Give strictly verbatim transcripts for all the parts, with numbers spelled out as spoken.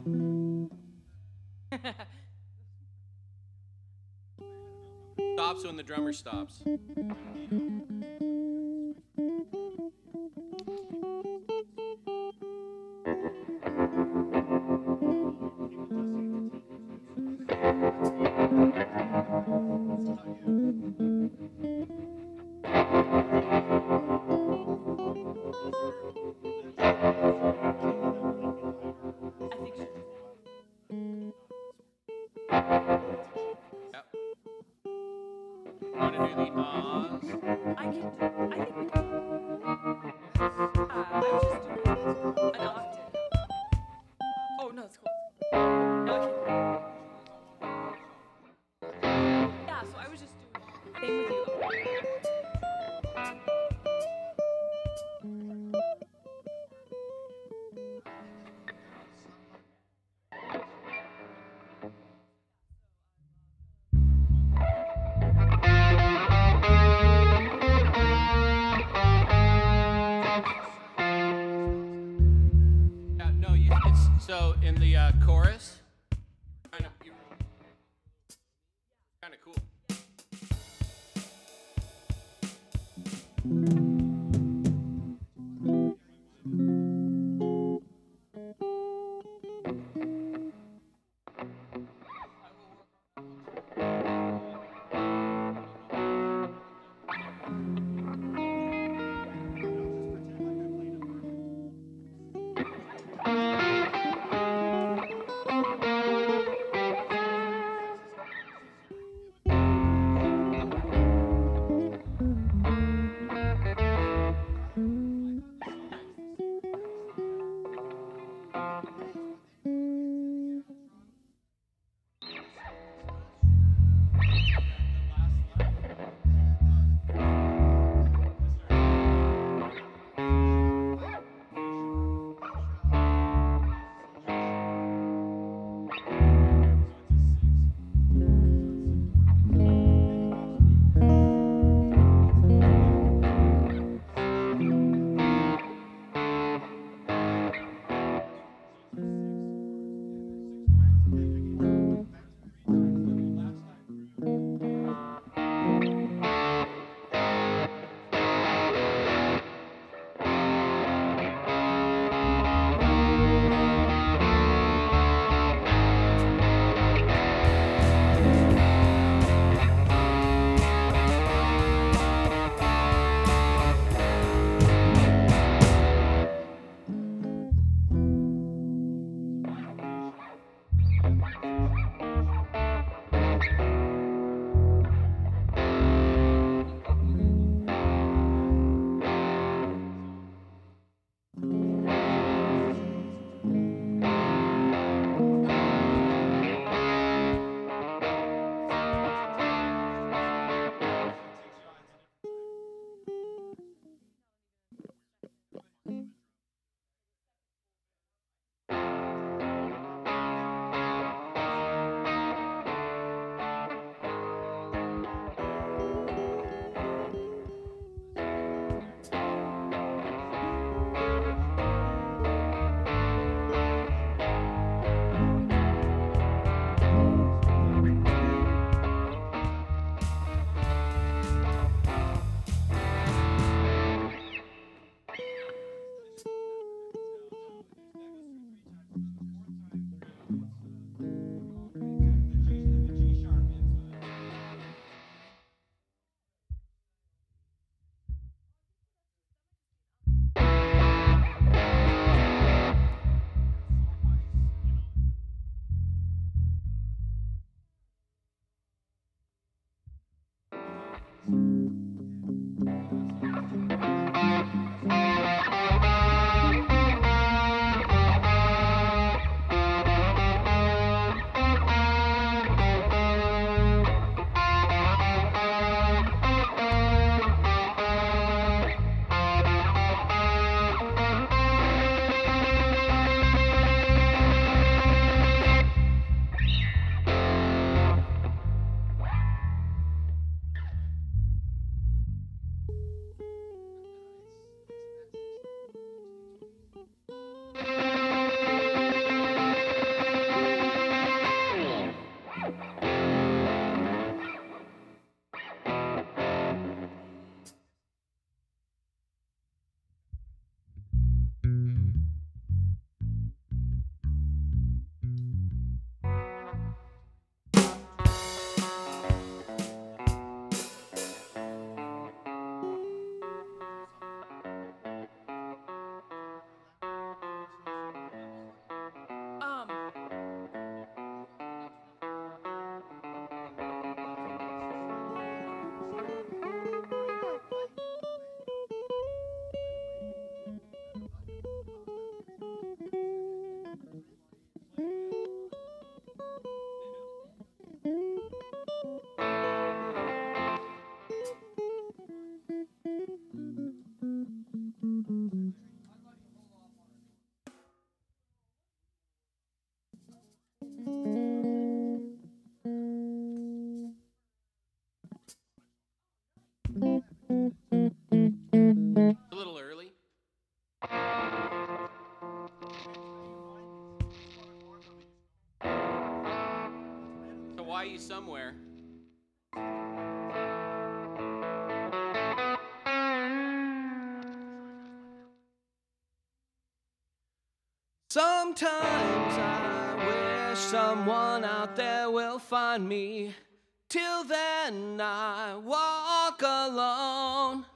Stops when the drummer stops. Yep. Want to do the Oz? I can. I think we can. Uh, I was just doing an octave. Oh no, it's cool. No, I can. Yeah, so I was just doing. Same with you. Yeah, no, you, it's so in the uh, chorus. Kind of, kind of cool. Hawaii somewhere. Sometimes I wish someone out there will find me. Till then I walk alone.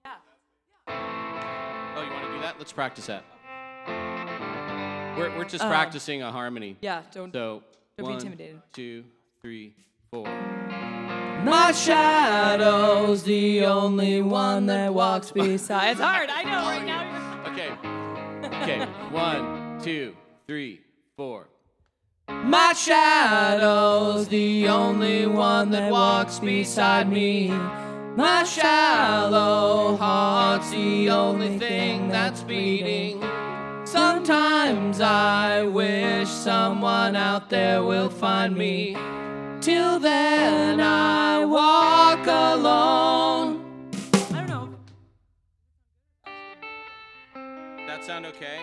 Yeah. Oh, you want to do that? Let's practice that. We're, we're just Um, practicing a harmony. Yeah, don't, So, don't one, be intimidated. two, three, four. My shadow's the only one that walks beside. It's hard, I know, right now you're... Okay. Okay. One, two, three, four. My shadow's the only one that walks beside me. My shallow heart's the only thing that's beating. Sometimes I wish someone out there will find me. Till then I walk alone. I don't know. That sound okay?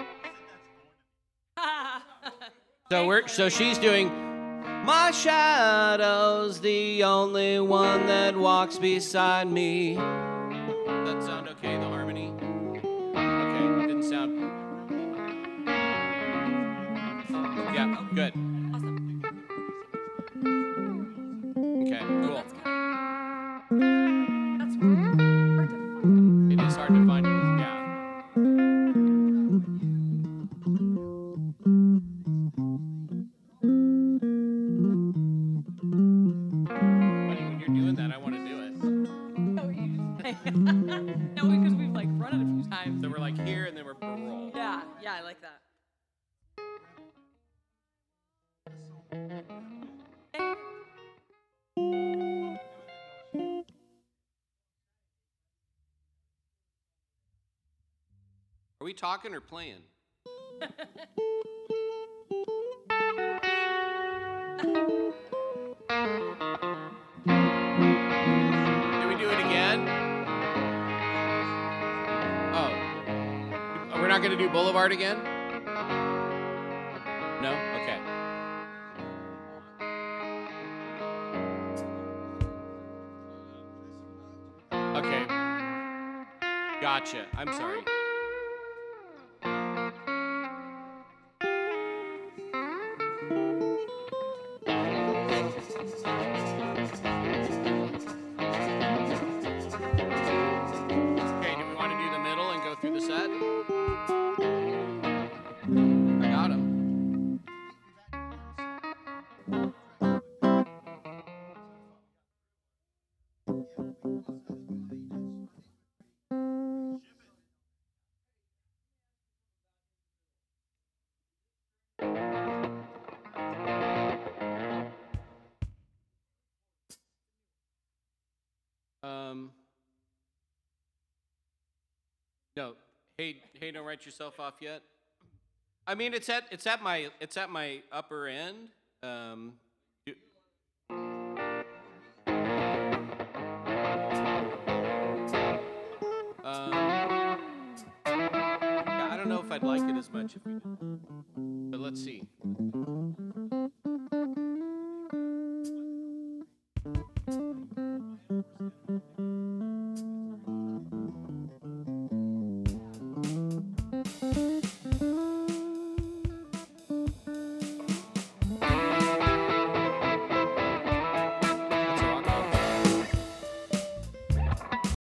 So we're so she's doing my shadow's the only one that walks beside me. That sound okay, the harmony? Okay, didn't sound. Yeah, good. Awesome. Okay, cool. That's kind of... That's hard to find. It is hard to find. Yeah. Buddy, when you're doing that, I want to do it. No, you just... No, because we've, like, run it a few times. So we're like here, and then we're roll. Yeah, yeah, I like that. Are we talking or playing? Did we do it again? Oh. We're not going to do Boulevard again? No? Okay. Okay. Gotcha. I'm sorry. Okay, do we want to do the middle and go through the set? I got him. Um. No. Hey, hey, don't write yourself off yet. I mean, it's at it's at my it's at my upper end. Um. you- Um, yeah, I don't know if I'd like it as much if we did. But let's see.